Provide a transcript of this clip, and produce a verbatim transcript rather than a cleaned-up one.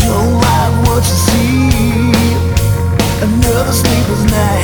Don't like what you see. Another sleepless night.